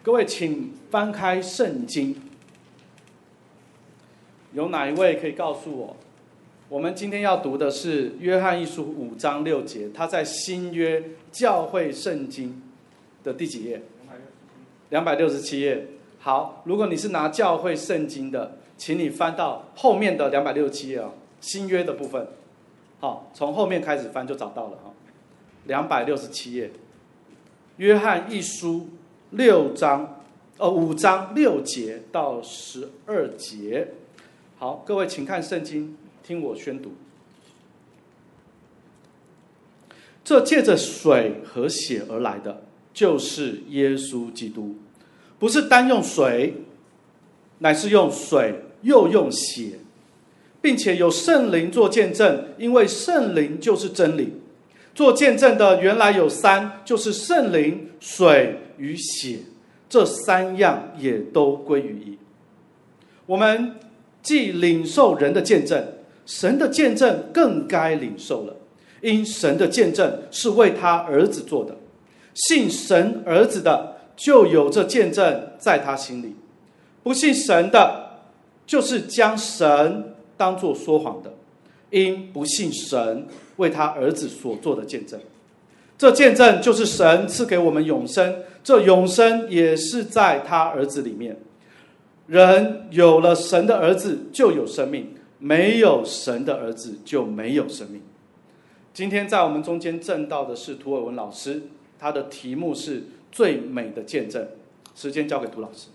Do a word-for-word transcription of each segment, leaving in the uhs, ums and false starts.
各位请翻开圣经，有哪一位可以告诉我，我们今天要读的是约翰一书五章六节，他在新约教会圣经的第几页？两百六十七页。好，如果你是拿教会圣经的，请你翻到后面的两百六十七页啊，新约的部分。好，从后面开始翻就找到了哈。两百六十七页，约翰一书六章，呃五章六节到十二节。好，各位请看圣经，听我宣读。这借着水和血而来的，就是耶稣基督，不是单用水，乃是用水又用血，并且有圣灵做见证，因为圣灵就是真理。做见证的原来有三，就是圣灵、水与血，这三样也都归于一。我们既领受人的见证，神的见证更该领受了，因神的见证是为他儿子做的。信神儿子的，就有这见证在他心里；不信神的，就是将神当作说谎的，因不信神为他儿子所做的见证。这见证就是神赐给我们永生，这永生也是在他儿子里面。人有了神的儿子就有生命，没有神的儿子就没有生命。今天在我们中间证道的是涂尔文老师，他的题目是最美的见证。时间交给涂老师。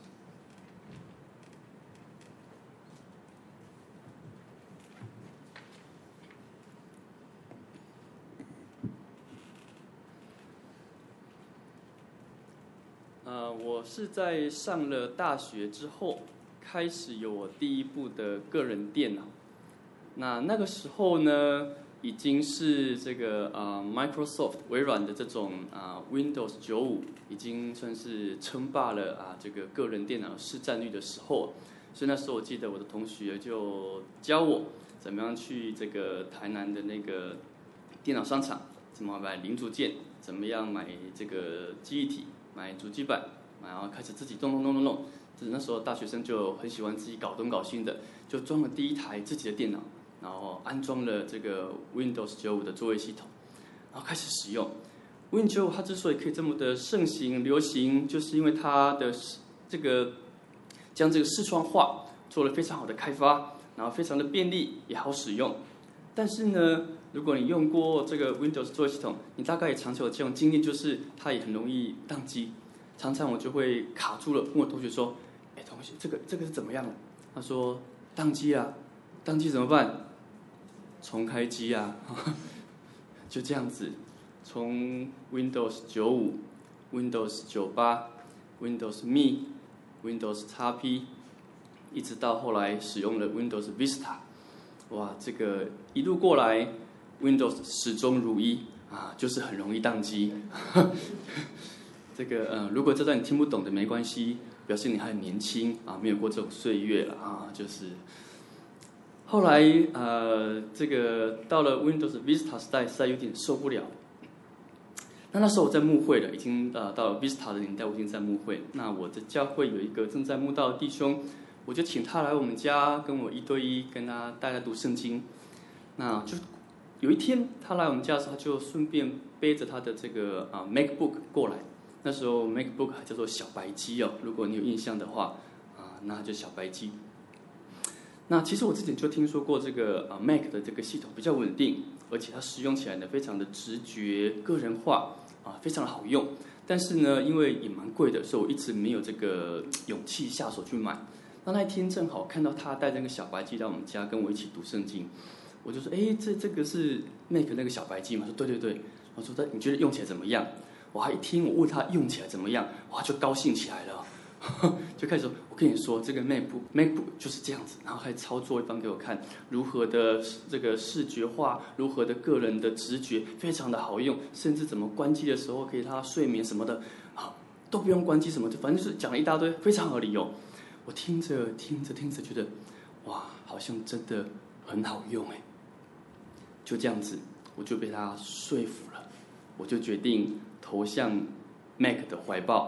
呃，我是在上了大学之后，开始有我第一部的个人电脑。那那个时候呢，已经是这个呃 Microsoft 微软的这种啊、呃、Windows 九五已经算是称霸了啊这个个人电脑市占率的时候。所以那时候我记得我的同学就教我怎么样去这个台南的那个电脑商场，怎么买零组件，怎么样买这个记忆体。买主机板，然后开始自己弄弄弄弄弄。那时候大学生就很喜欢自己搞东搞西的，就装了第一台自己的电脑，然后安装了这个 Windows 九五的作业系统，然后开始使用。Windows 九五它之所以可以这么的盛行流行，就是因为它的这个将这个视窗化做了非常好的开发，然后非常的便利也好使用。但是呢，如果你用过这个 Windows 作业系统，你大概也常常有这种经历，就是它也很容易宕机。常常我就会卡住了，问我同学说：“哎，同学，这个这个是怎么样了？”他说：“宕机啊，宕机怎么办？重开机啊。”就这样子，从 Windows 九五、Windows 九八、Windows M E、Windows X P， 一直到后来使用了 Windows Vista。哇，这个一路过来 ，Windows 始终如一啊，就是很容易宕机。这个呃，如果这段你听不懂的没关系，表示你还很年轻啊，没有过这种岁月了啊。就是后来呃，这个到了 Windows Vista 时代，实在有点受不了。那那时候我在牧会了，已经呃到了 Vista 的年代，我已经在牧会。那我的教会有一个正在牧道的弟兄。我就请他来我们家，跟我一对一，跟他带他读圣经。那就有一天他来我们家的时候，他就顺便背着他的这个啊 MacBook 过来。那时候 MacBook 还叫做小白机哦，如果你有印象的话啊，那就小白机。那其实我之前就听说过这个啊 Mac 的这个系统比较稳定，而且它使用起来呢非常的直觉、个人化啊，非常的好用。但是呢，因为也蛮贵的，所以我一直没有这个勇气下手去买。那那一天正好看到他带那个小白机来我们家跟我一起读圣经，我就说：“哎，这这个是 Mac 那个小白机嘛？”说：“对对对。”我说：“你觉得用起来怎么样？”我还一听我问他用起来怎么样，哇，就高兴起来了，就开始说：“我跟你说，这个 MacBook MacBook 就是这样子。”然后还操作一番给我看，如何的这个视觉化，如何的个人的直觉，非常的好用，甚至怎么关机的时候可以让他睡眠什么的，好都不用关机什么的，反正就是讲了一大堆非常好的理由。我听着听着听着，觉得哇，好像真的很好用哎。就这样子，我就被他说服了，我就决定投向 Mac 的怀抱，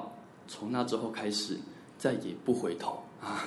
从那之后开始再也不回头啊。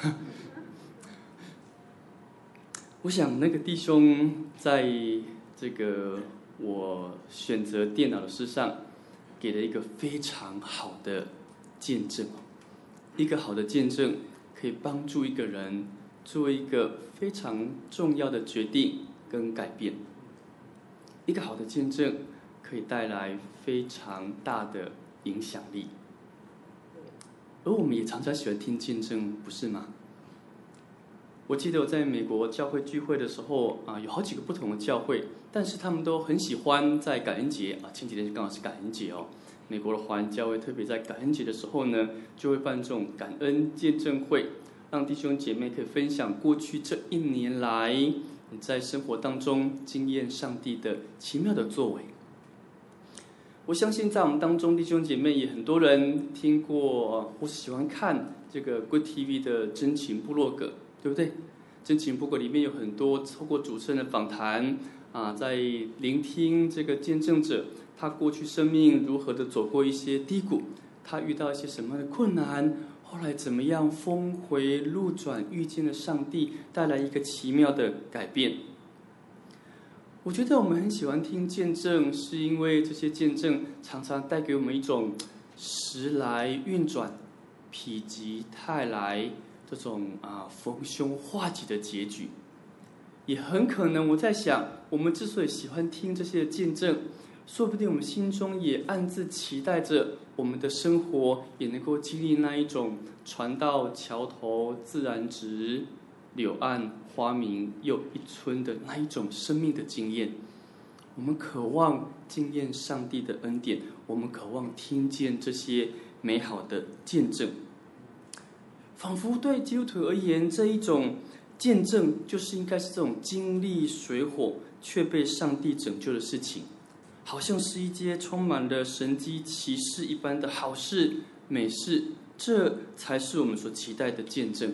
我想那个弟兄在这个我选择电脑的事上，给了一个非常好的见证。一个好的见证可以帮助一个人做一个非常重要的决定跟改变。一个好的见证可以带来非常大的影响力。而我们也常常喜欢听见证，不是吗？我记得我在美国教会聚会的时候啊，有好几个不同的教会，但是他们都很喜欢在感恩节啊，前几天刚好是感恩节哦。美国的华人教会特别在感恩节的时候呢，就会办这种感恩见证会，让弟兄姐妹可以分享过去这一年来你在生活当中经验上帝的奇妙的作为。我相信在我们当中弟兄姐妹也很多人听过或是喜欢看这个 Good T V 的真情部落格，对不对？真情部落格里面有很多透过主持人的访谈啊，在聆听这个见证者他过去生命如何的走过一些低谷，他遇到一些什么样的困难，后来怎么样峰回路转，遇见了上帝，带来一个奇妙的改变。我觉得我们很喜欢听见证，是因为这些见证常常带给我们一种时来运转、否极泰来这种啊逢凶化吉的结局。也很可能我在想，我们之所以喜欢听这些见证，说不定我们心中也暗自期待着，我们的生活也能够经历那一种船到桥头自然直，柳暗花明又一村的那一种生命的经验。我们渴望经验上帝的恩典，我们渴望听见这些美好的见证。仿佛对基督徒而言，这一种见证就是应该是这种经历水火却被上帝拯救的事情，好像是一件充满了神迹奇事一般的好事美事，这才是我们所期待的见证。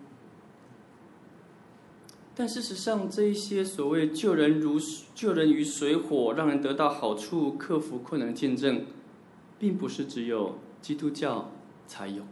但事实上，这一些所谓救人如救人于水火，让人得到好处、克服困难的见证，并不是只有基督教才有。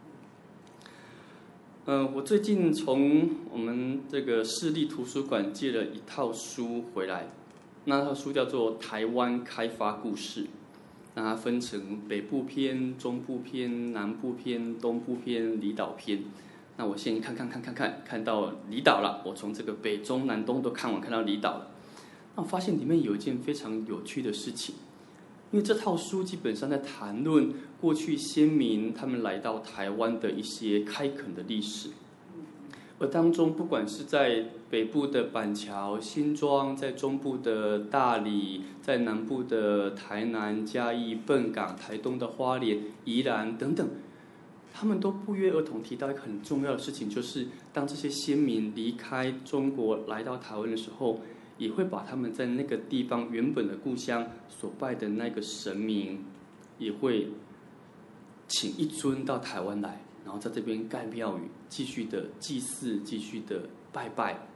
嗯、呃，我最近从我们这个市立图书馆借了一套书回来，那套书叫做《台湾开发故事》，那它分成北部篇、中部篇、南部篇、东部篇、离岛篇。那我先看看看看看，看到离岛了。我从这个北中南东都看完，看到离岛了。那我发现里面有一件非常有趣的事情，因为这套书基本上在谈论过去先民他们来到台湾的一些开垦的历史，而当中不管是在北部的板桥、新庄，在中部的大理，在南部的台南、嘉义、笨港，台东的花莲、宜兰等等。他们都不约而同提到一个很重要的事情，就是当这些先民离开中国来到台湾的时候，也会把他们在那个地方原本的故乡所拜的那个神明，也会请一尊到台湾来，然后在这边盖庙宇，继续的祭祀，继续的拜拜。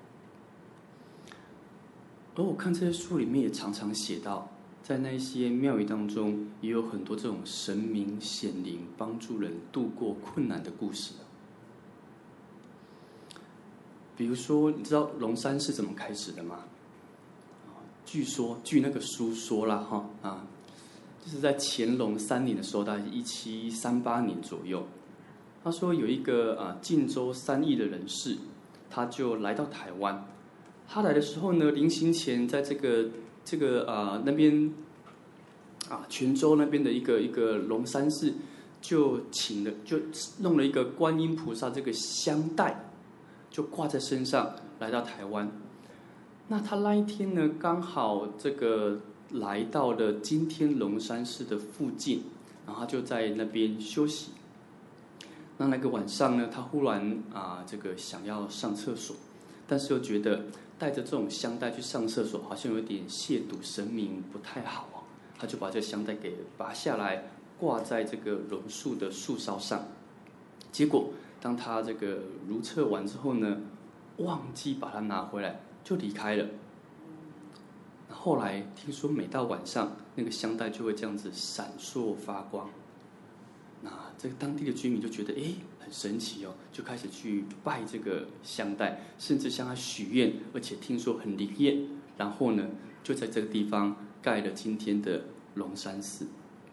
而我看这些书里面也常常写到，在那些庙宇当中，也有很多这种神明显灵，帮助人度过困难的故事。比如说，你知道龙山是怎么开始的吗？据说，据那个书说啦，哈啊，就是在乾隆三年的时候，大概一七三八年左右。他说有一个啊晋州三邑的人士，他就来到台湾。他来的时候呢，临行前在这个这个啊、呃、那边啊泉州那边的一个一个龙山寺，就请了就弄了一个观音菩萨这个香带，就挂在身上，来到台湾。那他那一天呢，刚好这个来到了今天龙山寺的附近，然后他就在那边休息。那那个晚上呢，他忽然啊这个想要上厕所，但是又觉得带着这种香带去上厕所，好像有点亵渎神明，不太好哦。他就把这香带给拔下来，挂在这个榕树的树梢上。结果当他这个如厕完之后呢，忘记把它拿回来，就离开了。后来听说每到晚上，那个香带就会这样子闪烁发光。 那这个当地的居民就觉得，哎，很神奇哦，就开始去拜这个香袋，甚至向他许愿，而且听说很灵验。然后呢，就在这个地方盖了今天的龙山寺。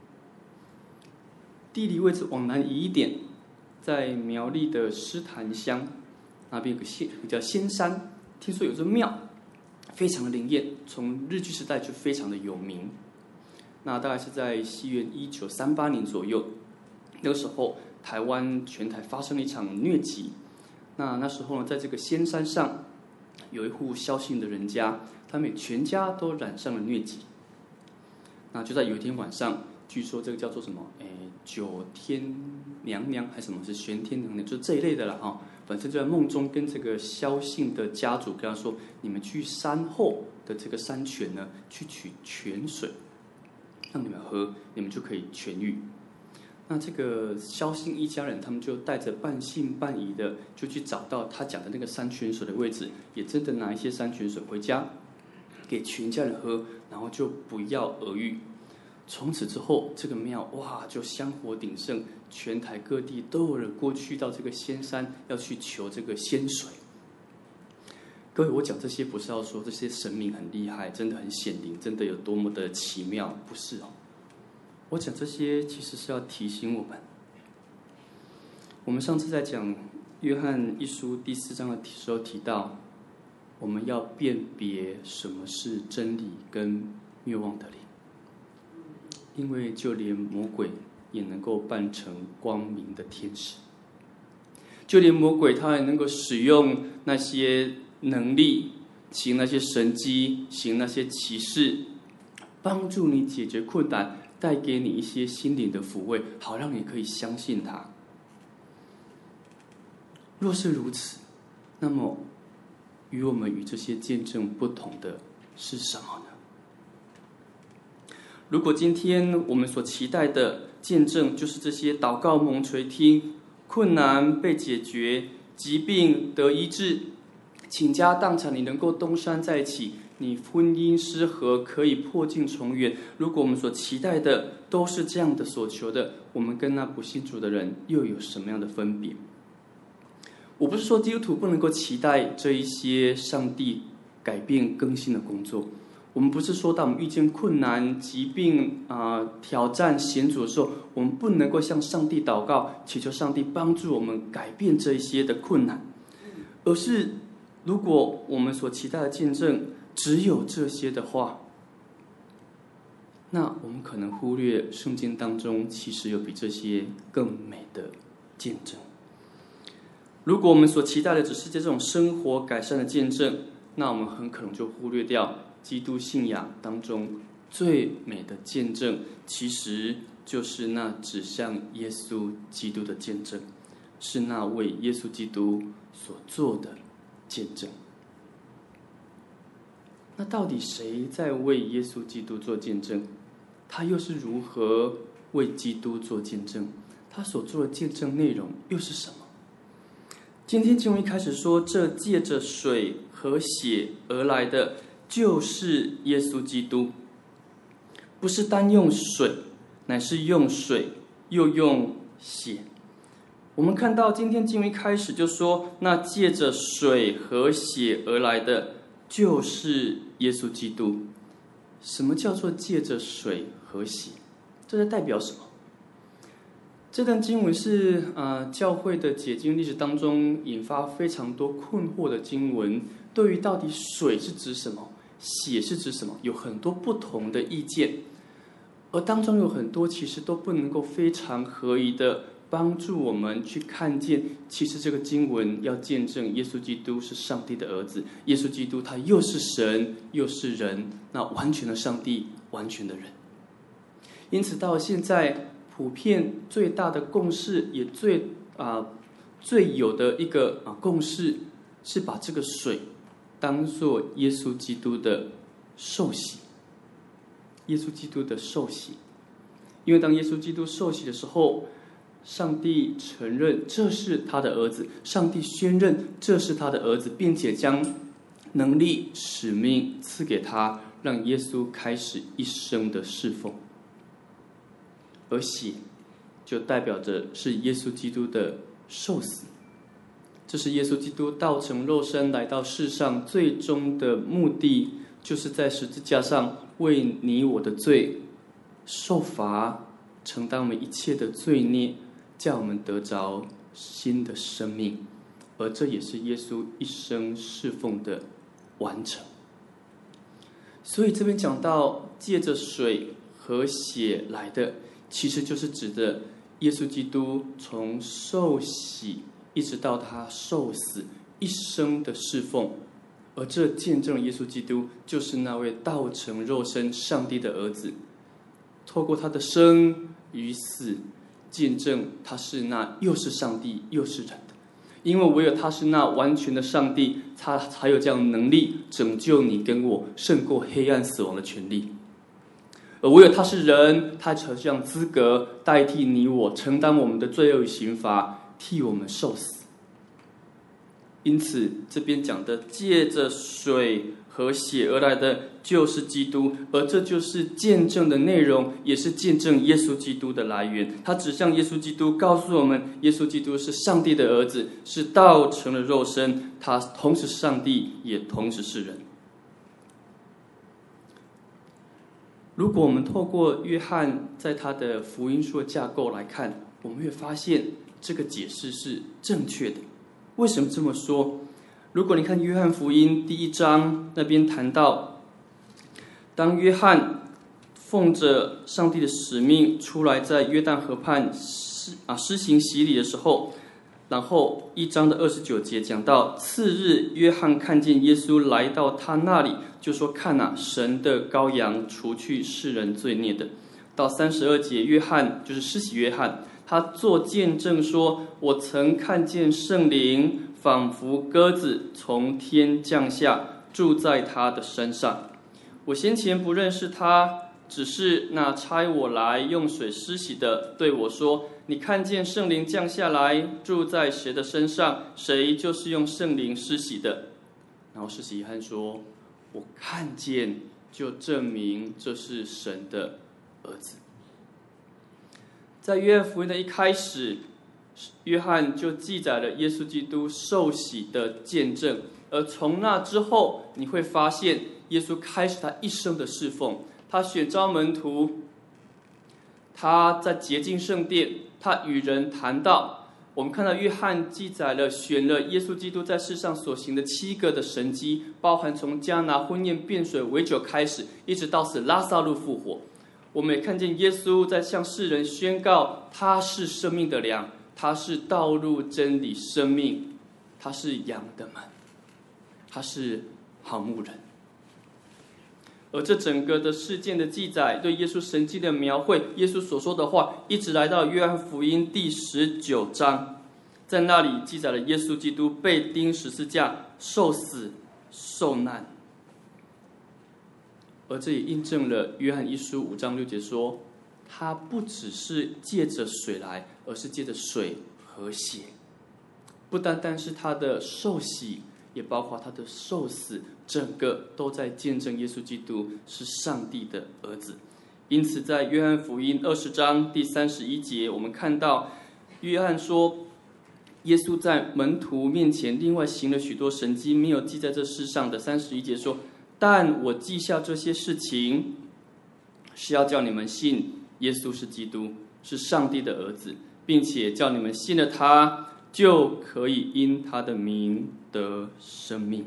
地理位置往南移一点，在苗栗的狮潭乡那边有个县，叫仙山，听说有座庙，非常的灵验，从日据时代就非常的有名。那大概是在西元一九三八年左右，那个时候台湾全台发生了一场疟疾。那那时候呢，在这个仙山上有一户萧姓的人家，他们全家都染上了疟疾。那就在有一天晚上，据说这个叫做什么，诶，九天娘娘还是什么，是玄天娘娘，就这一类的啦哈。反正就在梦中跟这个萧姓的家主跟他说，你们去山后的这个山泉呢，去取泉水，让你们喝，你们就可以痊愈。那这个萧姓一家人，他们就带着半信半疑的，就去找到他讲的那个山泉水的位置，也真的拿一些山泉水回家给全家人喝，然后就不药而愈。从此之后，这个庙哇就香火鼎盛，全台各地都有人过去到这个仙山要去求这个仙水。各位，我讲这些不是要说这些神明很厉害，真的很显灵，真的有多么的奇妙，不是哦。我讲这些其实是要提醒我们，我们上次在讲约翰一书第四章的时候提到，我们要辨别什么是真理跟谬妄的灵。因为就连魔鬼也能够扮成光明的天使，就连魔鬼他也能够使用那些能力，行那些神迹，行那些奇事，帮助你解决困难，带给你一些心灵的抚慰，好让你可以相信他。若是如此，那么与我们与这些见证不同的是什么呢？如果今天我们所期待的见证就是这些祷告蒙垂听，困难被解决，疾病得医治，倾家荡产你能够东山再起，你婚姻失和可以破镜重圆，如果我们所期待的都是这样的所求的，我们跟那不信主的人又有什么样的分别？我不是说基督徒不能够期待这一些上帝改变更新的工作，我们不是说当我们遇见困难、疾病、呃、挑战、险阻的时候，我们不能够向上帝祷告，祈求上帝帮助我们改变这一些的困难，而是如果我们所期待的见证只有这些的话，那我们可能忽略圣经当中其实有比这些更美的见证。如果我们所期待的只是这种生活改善的见证，那我们很可能就忽略掉基督信仰当中最美的见证，其实就是那指向耶稣基督的见证，是那为耶稣基督所做的见证。那到底谁在为耶稣基督做见证？他又是如何为基督做见证？他所做的见证内容又是什么？今天经文一开始说，这借着水和血而来的就是耶稣基督，不是单用水，乃是用水又用血。我们看到今天经文一开始就说，那借着水和血而来的就是耶稣基督。什么叫做借着水和血？这在代表什么？这段经文是呃教会的解经历史当中引发非常多困惑的经文，对于到底水是指什么，血是指什么，有很多不同的意见，而当中有很多其实都不能够非常合宜的帮助我们去看见，其实这个经文要见证耶稣基督是上帝的儿子，耶稣基督他又是神又是人，那完全的上帝，完全的人。因此到现在普遍最大的共识，也最啊、呃、最有的一个啊共识，是把这个水当作耶稣基督的受洗。耶稣基督的受洗，因为当耶稣基督受洗的时候，上帝承认这是他的儿子，上帝宣认这是他的儿子，并且将能力、使命赐给他，让耶稣开始一生的侍奉。而血就代表着是耶稣基督的受死。这是耶稣基督道成肉身来到世上最终的目的，就是在十字架上为你我的罪受罚，承担我们一切的罪孽，叫我们得着新的生命。而这也是耶稣一生侍奉的完成。所以这边讲到借着水和血来的，其实就是指的耶稣基督从受洗一直到他受死一生的侍奉。而这见证耶稣基督就是那位道成肉身上帝的儿子，透过他的生与死，见证他是那又是上帝又是人的。因为唯有他是那完全的上帝，他才有这样的能力拯救你跟我，胜过黑暗死亡的权利。而唯有他是人，他才有这样资格代替你我，承担我们的罪恶与刑罚，替我们受死。因此这边讲的借着水和血而来的就是基督，而这就是见证的内容，也是见证耶稣基督的来源。他指向耶稣基督，告诉我们耶稣基督是上帝的儿子，是道成了肉身，他同时是上帝，也同时是人。如果我们透过约翰在他的福音书的架构来看，我们会发现这个解释是正确的。为什么这么说？如果你看约翰福音第一章那边谈到，当约翰奉着上帝的使命出来在约旦河畔施啊施行洗礼的时候，然后一章的二十九节讲到，次日约翰看见耶稣来到他那里，就说：“看哪，神的羔羊，除去世人罪孽的。”到三十二节，约翰就是施洗约翰，他做见证说：“我曾看见圣灵仿佛鸽子从天降下，住在他的身上。我先前不认识他，只是那差我来用水施洗的对我说：你看见圣灵降下来，住在谁的身上，谁就是用圣灵施洗的。”然后施洗约翰说：“我看见，就证明这是神的儿子。”在约翰福音的一开始，约翰就记载了耶稣基督受洗的见证，而从那之后，你会发现耶稣开始他一生的侍奉。他选召门徒，他在洁净圣殿，他与人谈道。我们看到约翰记载了选了耶稣基督在世上所行的七个的神迹，包含从迦拿婚宴变水为酒开始，一直到使拉撒路复活。我们也看见耶稣在向世人宣告，他是生命的粮，他是道路真理生命，他是羊的门，他是好牧人。而这整个的事件的记载，对耶稣神迹的描绘，耶稣所说的话，一直来到约翰福音第十九章，在那里记载了耶稣基督被钉十字架，受死受难。而这也印证了约翰一书五章六节说，他不只是借着水来，而是借着水和血。不单单是他的受洗，也包括他的受死，整个都在见证耶稣基督是上帝的儿子。因此在约翰福音二十章第三十一节，我们看到约翰说，耶稣在门徒面前另外行了许多神迹，没有记在这世上的。三十一节说，但我记下这些事情，是要叫你们信耶稣是基督，是上帝的儿子，并且叫你们信了他，就可以因他的名得生命。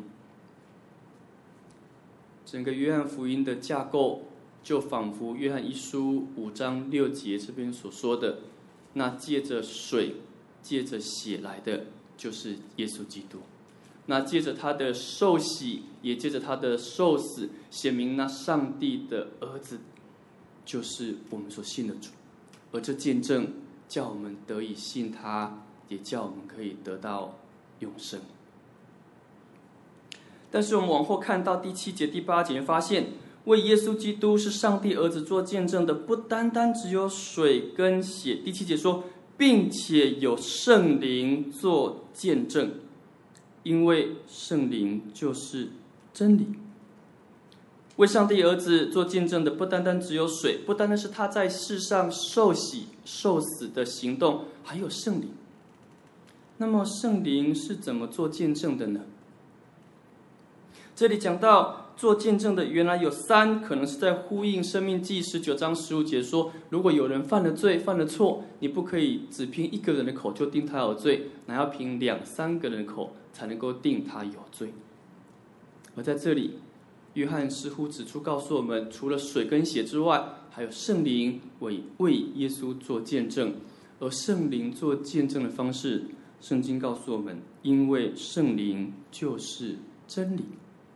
整个约翰福音的架构，就仿佛约翰一书五章六节这边所说的，那借着水、借着血来的，就是耶稣基督。那借着他的受洗，也借着他的受死，显明那上帝的儿子就是我们所信的主。而这见证叫我们得以信他，也叫我们可以得到永生。但是我们往后看到第七节、第八节，发现为耶稣基督是上帝儿子做见证的，不单单只有水跟血。第七节说，并且有圣灵做见证，因为圣灵就是真理。 为上帝儿子做见证的，不单单只有水，不单单是他在世上受洗、受死的行动，还有圣灵。那么圣灵是怎么做见证的呢？这里讲到做见证的，原来有三，可能是在呼应申命记十九章十五节说，如果有人犯了罪、犯了错，你不可以只凭一个人的口就定他有罪，乃要凭两三个人的口才能够定他有罪。而在这里，约翰似乎指出告诉我们，除了水跟血之外，还有圣灵为为耶稣做见证。而圣灵做见证的方式，圣经告诉我们，因为圣灵就是真理。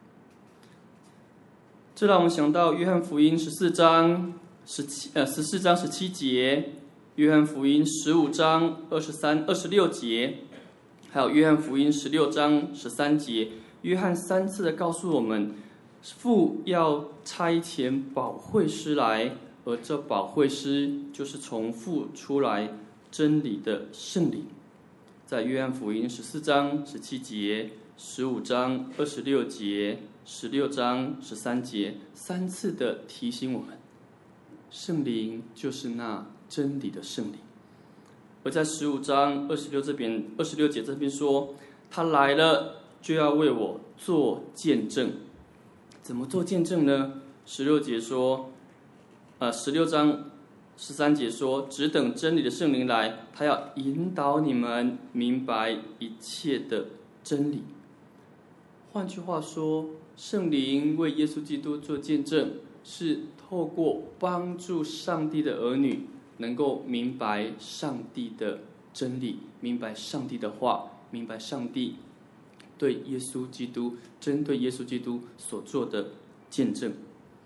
这让我们想到约翰福音十四章十七呃十四章十七节，约翰福音十五章二十三二十六节，还有约翰福音十六章十三节。约翰三次的告诉我们，父要差遣保惠师来，而这保惠师就是从父出来真理的圣灵。在约翰福音十四章十七节、十五章二十六节、十六章十三节，三次的提醒我们，圣灵就是那真理的圣灵。而在十五章二十六这边二十六节这边说，他来了就要为我做见证。怎么做见证呢？十六节说，呃，十六章十三节说，只等真理的圣灵来，他要引导你们明白一切的真理。换句话说，圣灵为耶稣基督做见证，是透过帮助上帝的儿女能够明白上帝的真理，明白上帝的话，明白上帝对耶稣基督针对耶稣基督所做的见证。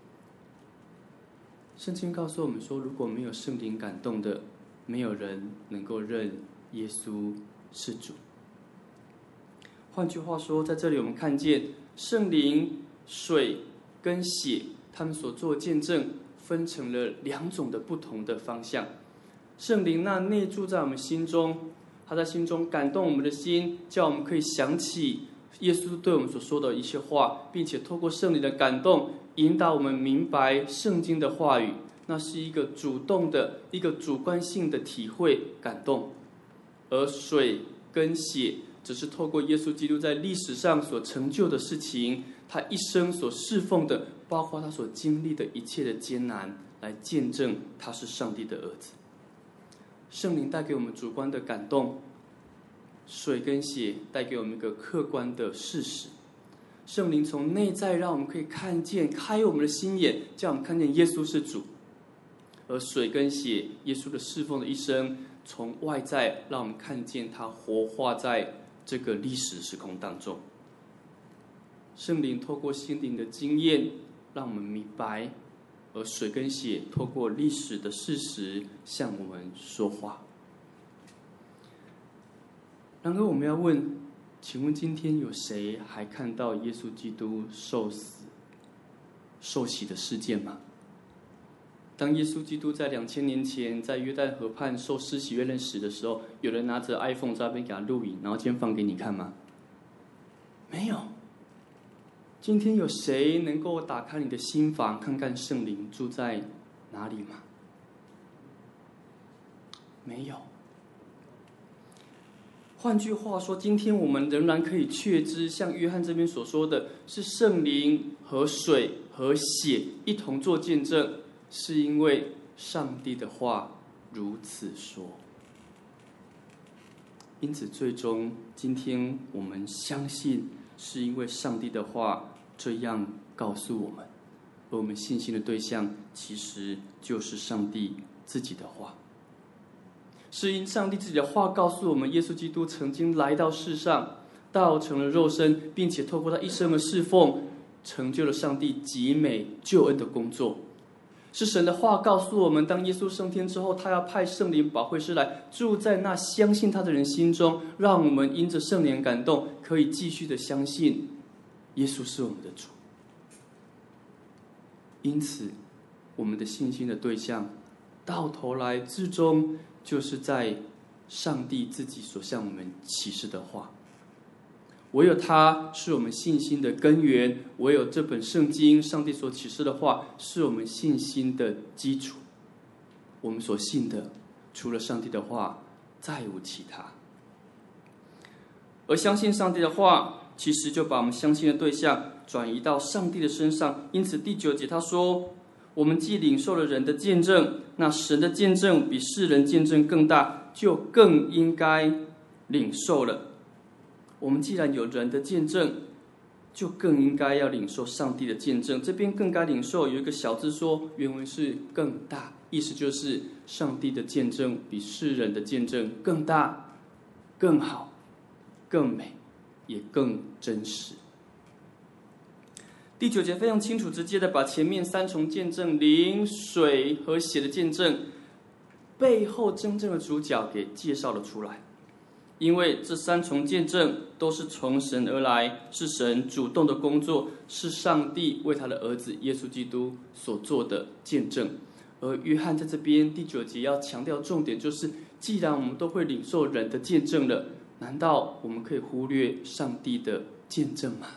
圣经告诉我们说，如果没有圣灵感动的，没有人能够认耶稣是主。换句话说，在这里我们看见圣灵、水跟血，他们所做的见证分成了两种的不同的方向。圣灵那内住在我们心中，他在心中感动我们的心，叫我们可以想起耶稣对我们所说的一些话，并且透过圣灵的感动，引导我们明白圣经的话语。那是一个主动的、一个主观性的体会感动。而水跟血只是透过耶稣基督在历史上所成就的事情，他一生所侍奉的，包括他所经历的一切的艰难，来见证他是上帝的儿子。圣灵带给我们主观的感动，水跟血带给我们一个客观的事实。圣灵从内在让我们可以看见，开我们的心眼，叫我们看见耶稣是主。而水跟血，耶稣的侍奉的一生，从外在让我们看见他活化在这个历史时空当中。圣灵透过心灵的经验让我们明白，而水跟血透过历史的事实向我们说话。然而我们要问，请问今天有谁还看到耶稣基督受死受洗的事件吗？当耶稣基督在两千年前在约旦河畔受施洗约翰死的时候，有人拿着 iPhone 在那边给他录影，然后今天放给你看吗？没有。今天有谁能够打开你的心房，看看圣灵住在哪里吗？没有。换句话说，今天我们仍然可以确知，像约翰这边所说的，是圣灵和水和血一同做见证，是因为上帝的话如此说。因此最终今天我们相信，是因为上帝的话这样告诉我们，而我们信心的对象其实就是上帝自己的话。是因上帝自己的话告诉我们，耶稣基督曾经来到世上，道成了肉身，并且透过他一生的侍奉，成就了上帝极美救恩的工作。是神的话告诉我们，当耶稣升天之后，他要派圣灵保惠师来住在那相信他的人心中，让我们因着圣灵感动，可以继续的相信耶稣是我们的主。因此我们的信心的对象到头来至终就是在上帝自己所向我们启示的话。 唯有它是我们信心的根源，唯有这本圣经，上帝所启示的话，是我们信心的基础。我们所信的，除了上帝的话，再无其他。而相信上帝的话，其实就把我们相信的对象转移到上帝的身上。因此第九节他说，我们既领受了人的见证，那神的见证比世人见证更大，就更应该领受了。我们既然有人的见证，就更应该要领受上帝的见证。这边更该领受有一个小字说，原文是更大，意思就是上帝的见证比世人的见证更大、更好、更美，也更真实。第九节非常清楚直接的把前面三重见证灵、水和血的见证背后真正的主角给介绍了出来。因为这三重见证都是从神而来，是神主动的工作，是上帝为他的儿子耶稣基督所做的见证。而约翰在这边第九节要强调重点就是，既然我们都会领受人的见证了，难道我们可以忽略上帝的见证吗？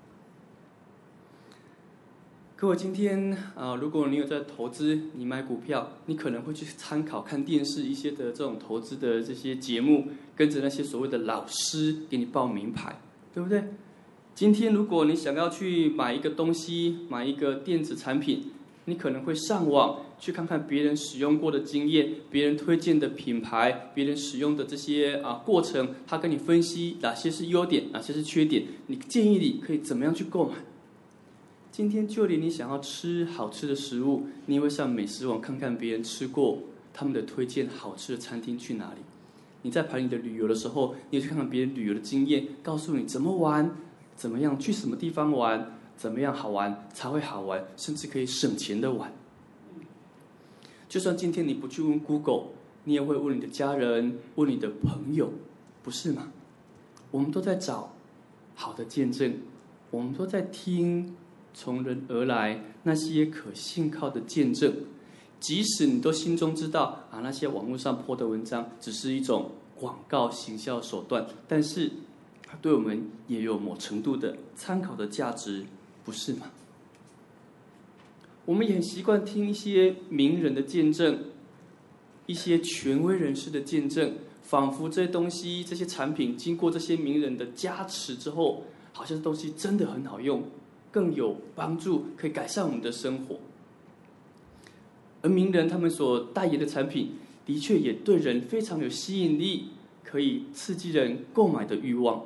各位，今天啊，如果你有在投资，你买股票，你可能会去参考看电视一些的这种投资的这些节目，跟着那些所谓的老师给你报名牌，对不对？今天如果你想要去买一个东西，买一个电子产品，你可能会上网去看看别人使用过的经验，别人推荐的品牌，别人使用的这些啊过程，他跟你分析哪些是优点，哪些是缺点，你建议你可以怎么样去购买。今天就连你想要吃好吃的食物，你也会上美食网看看别人吃过他们的推荐好吃的餐厅去哪里。你在排你的旅游的时候，你也去看看别人旅游的经验，告诉你怎么玩，怎么样去什么地方玩，怎么样好玩才会好玩，甚至可以省钱的玩。就算今天你不去问 Google， 你也会问你的家人，问你的朋友，不是吗？我们都在找好的见证，我们都在听从人而来那些可信靠的见证，即使你都心中知道啊，那些网络上 po 的文章只是一种广告行销手段，但是它对我们也有某程度的参考的价值，不是吗？我们也很习惯听一些名人的见证，一些权威人士的见证，仿佛这些东西、这些产品经过这些名人的加持之后，好像这东西真的很好用，更有帮助，可以改善我们的生活。而名人他们所代言的产品，的确也对人非常有吸引力，可以刺激人购买的欲望。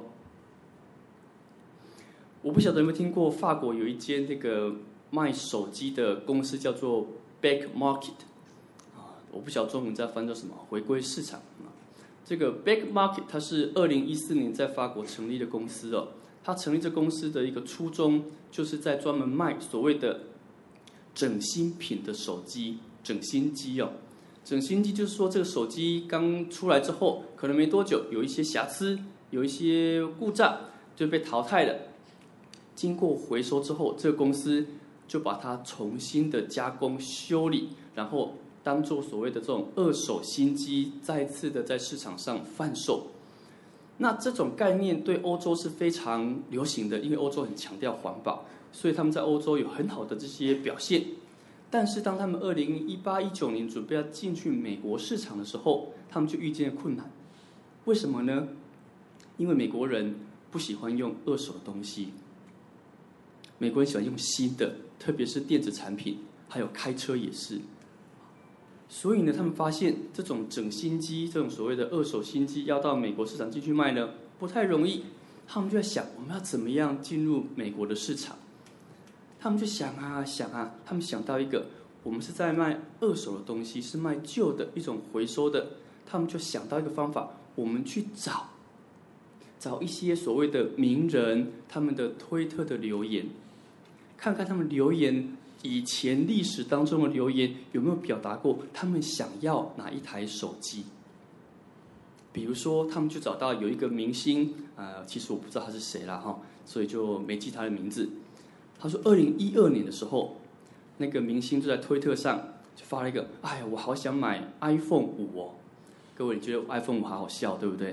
我不晓得有没有听过，法国有一间这个卖手机的公司叫做 Back Market， 我不晓得中文在翻作什么，回归市场。这个 Back Market 它是二零一四年在法国成立的公司哦。他成立这公司的一个初衷，就是在专门卖所谓的整新品的手机、整新机哦。整新机就是说，这个手机刚出来之后，可能没多久有一些瑕疵，有一些故障，就被淘汰了。经过回收之后，这个公司就把它重新的加工修理，然后当做所谓的这种二手新机，再次的在市场上贩售。那这种概念对欧洲是非常流行的，因为欧洲很强调环保，所以他们在欧洲有很好的这些表现。但是当他们二零一八、一九年准备要进去美国市场的时候，他们就遇见了困难。为什么呢？因为美国人不喜欢用二手的东西，美国人喜欢用新的，特别是电子产品，还有开车也是。所以呢，他们发现这种整新机，这种所谓的二手新机，要到美国市场进去卖呢，不太容易。他们就在想，我们要怎么样进入美国的市场？他们就想啊想啊，他们想到一个，我们是在卖二手的东西，是卖旧的一种回收的。他们就想到一个方法，我们去找找一些所谓的名人，他们的推特的留言，看看他们留言。以前历史当中的留言有没有表达过他们想要哪一台手机？比如说，他们就找到有一个明星，呃，其实我不知道他是谁啦哈，所以就没记他的名字。他说，二零一二年的时候，那个明星就在推特上就发了一个，哎呀，我好想买 iPhone 五哦。各位，你觉得 iPhone 五好好笑，对不对？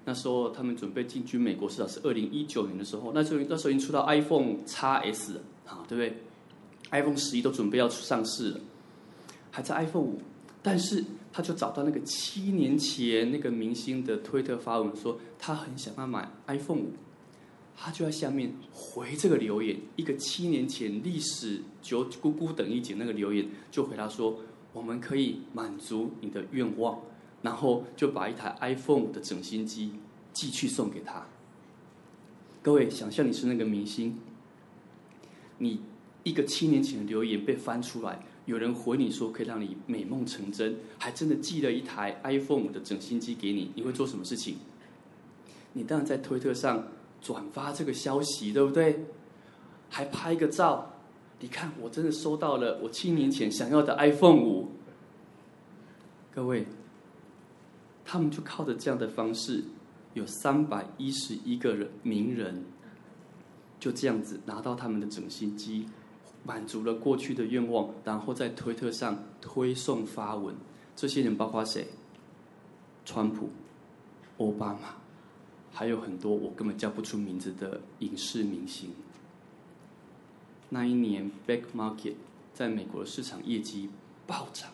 那时候他们准备进军美国，至少是二零一九年的时候，那时候那时候已经出到 iPhone X S 了，啊，对不对 ？iPhone 十一都准备要上市了，还在 iPhone 五，但是他就找到那个七年前那个明星的推特发文说，他很想要买 iPhone 五，他就在下面回这个留言，一个七年前历史久咕咕等一截那个留言，就回答说，我们可以满足你的愿望。然后就把一台 iPhone 五的整新机寄去送给他。各位，想象你是那个明星，你一个七年前的留言被翻出来，有人回你说可以让你美梦成真，还真的寄了一台 iPhone 五的整新机给你，你会做什么事情？你当然在推特上转发这个消息，对不对？还拍个照，你看我真的收到了我七年前想要的 iPhone 五。各位，他们就靠着这样的方式，有三百一十一个人名人，就这样子拿到他们的整新机，满足了过去的愿望，然后在推特上推送发文。这些人包括谁？川普、奥巴马，还有很多我根本叫不出名字的影视明星。那一年 ，Back Market 在美国的市场业绩暴涨。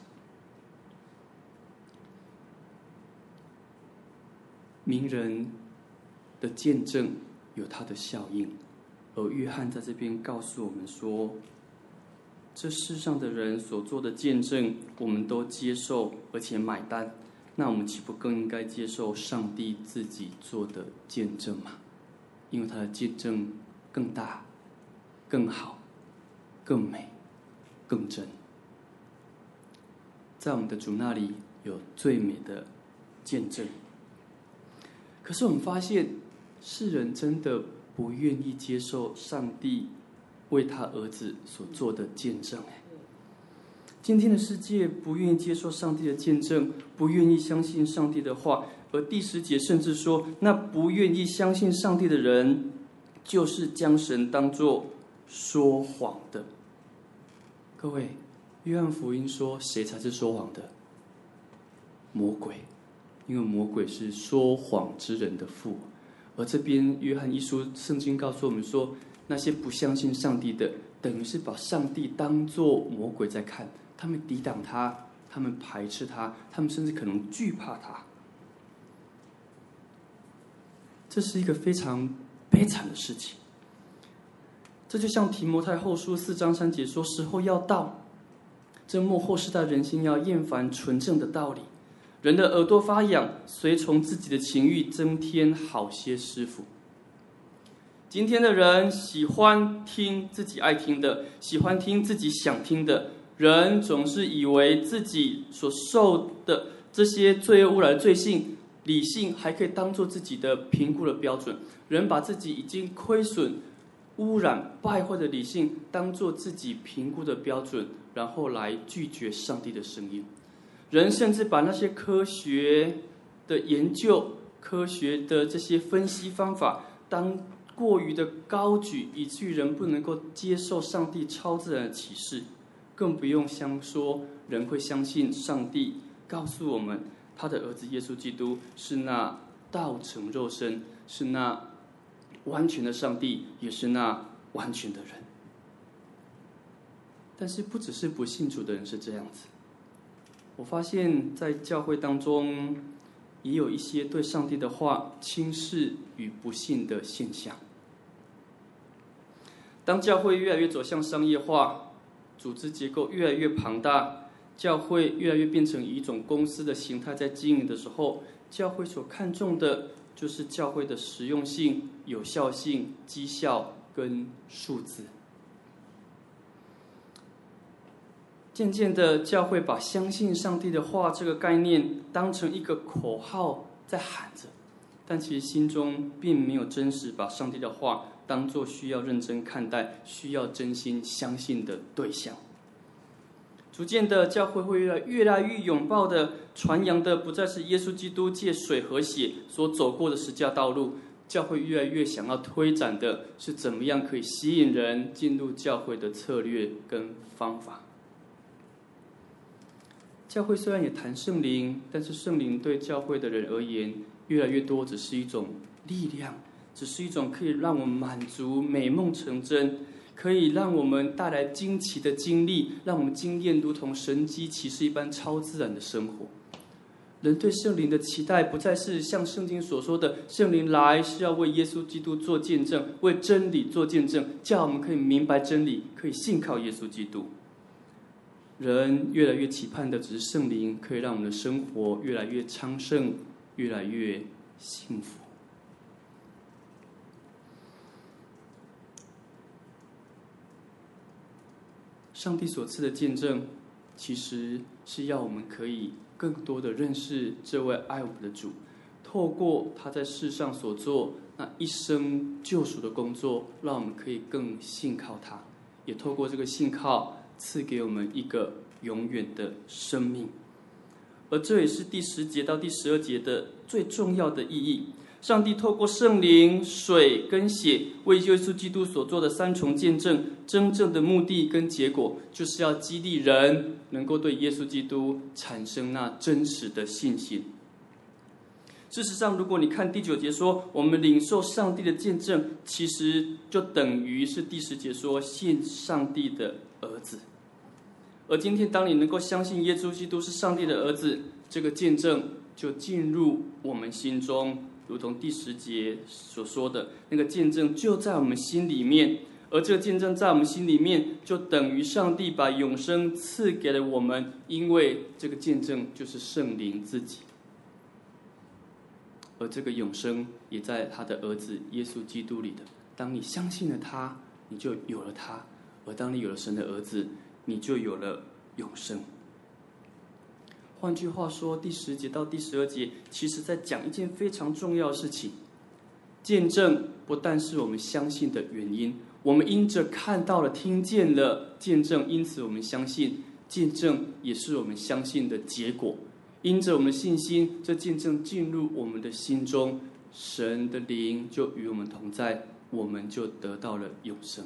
名人的见证有他的效应，而约翰在这边告诉我们说，这世上的人所做的见证，我们都接受而且买单，那我们岂不更应该接受上帝自己做的见证吗？因为他的见证更大、更好、更美、更真。在我们的主那里有最美的见证。可是我们发现，世人真的不愿意接受上帝为他儿子所做的见证。今天的世界不愿意接受上帝的见证，不愿意相信上帝的话，而第十节甚至说，那不愿意相信上帝的人，就是将神当作说谎的。各位，约翰福音说，谁才是说谎的？魔鬼。因为魔鬼是说谎之人的父，而这边约翰一书圣经告诉我们说，那些不相信上帝的，等于是把上帝当作魔鬼在看，他们抵挡他，他们排斥他，他们甚至可能惧怕他。这是一个非常悲惨的事情。这就像提摩太后书四章三节说，时候要到，这末后世代人心要厌烦纯正的道理，人的耳朵发痒，随从自己的情欲增添好些师傅。今天的人喜欢听自己爱听的，喜欢听自己想听的。人总是以为自己所受的这些罪恶污染的罪性，理性还可以当作自己的评估的标准。人把自己已经亏损、污染、败坏的理性当作自己评估的标准，然后来拒绝上帝的声音。人甚至把那些科学的研究、科学的这些分析方法当过于的高举，以至于人不能够接受上帝超自然的启示，更不用相说人会相信上帝告诉我们，他的儿子耶稣基督是那道成肉身，是那完全的上帝，也是那完全的人。但是不只是不信主的人是这样子。我发现在教会当中也有一些对上帝的话轻视与不信的现象。当教会越来越走向商业化，组织结构越来越庞大，教会越来越变成以一种公司的形态在经营的时候，教会所看重的就是教会的实用性、有效性、绩效跟数字。渐渐的，教会把相信上帝的话这个概念当成一个口号在喊着，但其实心中并没有真实把上帝的话当作需要认真看待、需要真心相信的对象。逐渐的，教会会越来越来越拥抱的传扬的不再是耶稣基督借水和血所走过的十架道路，教会越来越想要推展的是怎么样可以吸引人进入教会的策略跟方法。教会虽然也谈圣灵，但是圣灵对教会的人而言， 越来越多只是一种力量，只是一种可以让我们满足、美梦成真，可以让我们带来惊奇的经历，让我们经验如同神迹奇事一般超自然的生活。人对圣灵的期待不再是像圣经所说的，圣灵来是要为耶稣基督做见证，为真理做见证，叫我们可以明白真理，可以信靠耶稣基督。人越来越期盼的只是圣灵可以让我们的生活越来越昌盛，越来越幸福。上帝所赐的见证，其实是要我们可以更多的认识这位爱我们的主，透过他在世上所做那一生救赎的工作，让我们可以更信靠他，也透过这个信靠赐给我们一个永远的生命。而这也是第十节到第十二节的最重要的意义。上帝透过圣灵、水跟血为耶稣基督所做的三重见证，真正的目的跟结果，就是要激励人能够对耶稣基督产生那真实的信心。事实上，如果你看第九节说我们领受上帝的见证，其实就等于是第十节说信上帝的儿子。而今天当你能够相信耶稣基督是上帝的儿子，这个见证就进入我们心中，如同第十节所说的，那个见证就在我们心里面，而这个见证在我们心里面，就等于上帝把永生赐给了我们，因为这个见证就是圣灵自己。而这个永生也在他的儿子耶稣基督里的。当你相信了他，你就有了他；而当你有了神的儿子，你就有了永生。换句话说，第十节到第十二节，其实在讲一件非常重要的事情。见证不但是我们相信的原因，我们因着看到了、听见了见证，因此我们相信。见证也是我们相信的结果。因着我们的信心，这见证进入我们的心中，神的灵就与我们同在，我们就得到了永生。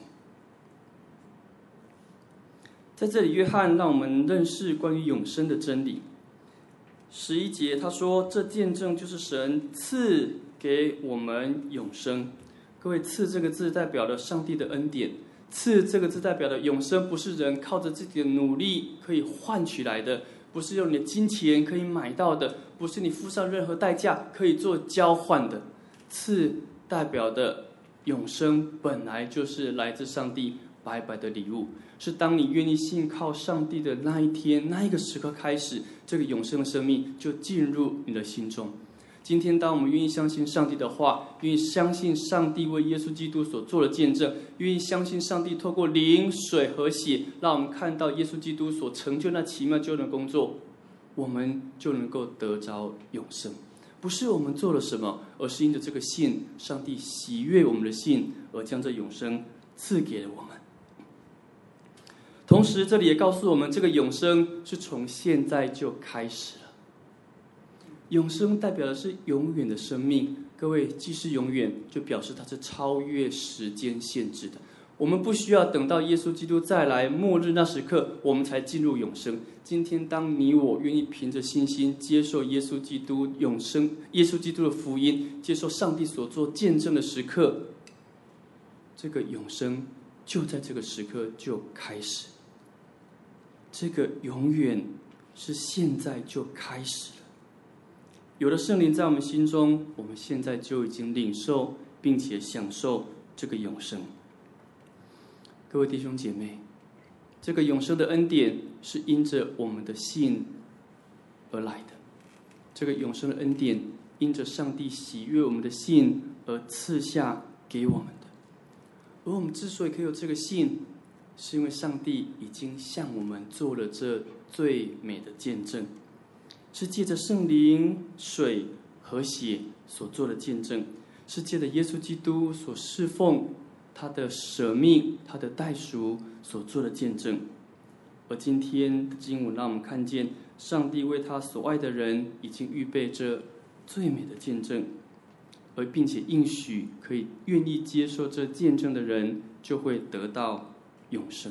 在这里，约翰让我们认识关于永生的真理。十一节他说，这见证就是神赐给我们永生。各位，赐这个字代表了上帝的恩典，赐这个字代表的永生不是人靠着自己的努力可以换取来的，不是用你的金钱可以买到的，不是你付上任何代价可以做交换的。赐代表的永生本来就是来自上帝白白的礼物，是当你愿意信靠上帝的那一天、那一个时刻开始，这个永生的生命就进入你的心中。今天当我们愿意相信上帝的话，愿意相信上帝为耶稣基督所做的见证，愿意相信上帝透过灵、水和血让我们看到耶稣基督所成就那奇妙救恩的工作，我们就能够得着永生。不是我们做了什么，而是因着这个信，上帝喜悦我们的信，而将这永生赐给了我们。同时这里也告诉我们，这个永生是从现在就开始了。永生代表的是永远的生命，各位，既是永远，就表示它是超越时间限制的。我们不需要等到耶稣基督再来末日那时刻，我们才进入永生。今天当你我愿意凭着信心接受耶稣基督永生，耶稣基督的福音，接受上帝所做见证的时刻，这个永生就在这个时刻就开始。这个永远是现在就开始了。有了圣灵在我们心中，我们现在就已经领受并且享受这个永生。各位弟兄姐妹，这个永生的恩典是因着我们的信而来的。这个永生的恩典因着上帝喜悦我们的信而赐下给我们的。而我们之所以可以有这个信，是因为上帝已经向我们做了这最美的见证，是借着圣灵、水和血所做的见证，是借着耶稣基督所侍奉他的舍命、他的代赎所做的见证。而今天的经文让我们看见，上帝为他所爱的人已经预备这最美的见证，而并且应许可以愿意接受这见证的人，就会得到永生。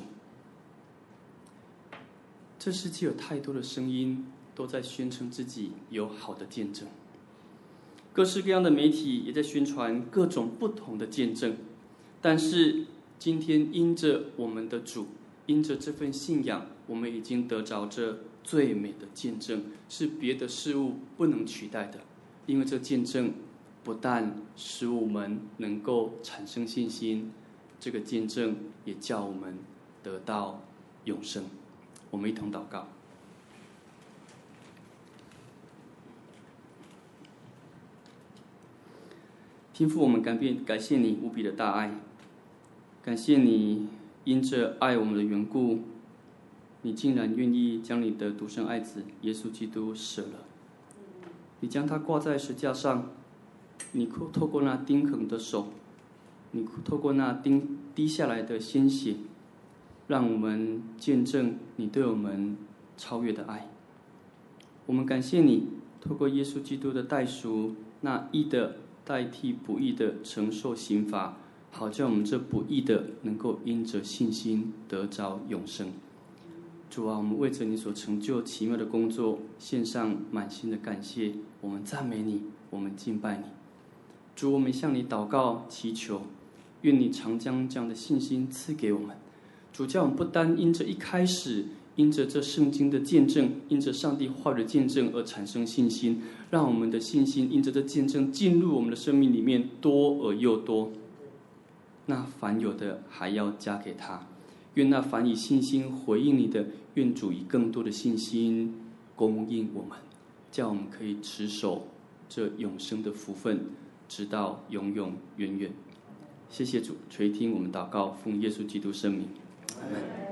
这世界有太多的声音都在宣称自己有好的见证， 各式各样的媒体也在宣传各种不同的见证。但是今天因着我们的主，因着这份信仰，我们已经得着这最美的见证，是别的事物不能取代的。因为这见证不但使我们能够产生信心，这个见证也叫我们得到永生。我们一同祷告。天父，我们感谢感谢你无比的大爱，感谢你因着爱我们的缘故，你竟然愿意将你的独生爱子耶稣基督舍了，你将他挂在石架上，你透过那钉痕的手，你透过那钉滴下来的鲜血，让我们见证你对我们超越的爱。我们感谢你透过耶稣基督的代赎，那义的代替不义的承受刑罚，好叫我们这不义的能够因着信心得着永生。主啊，我们为着你所成就奇妙的工作献上满心的感谢，我们赞美你，我们敬拜你。主，我们向你祷告祈求，愿你常将这样的信心赐给我们。主，叫我们不单因着一开始因着这圣经的见证，因着上帝话语的见证而产生信心，让我们的信心因着这见证进入我们的生命里面，多而又多。那凡有的还要加给他。愿那凡以信心回应你的，愿主以更多的信心供应我们，叫我们可以持守这永生的福分，直到永永远远。谢谢主垂听我们祷告，奉耶稣基督圣名，阿们。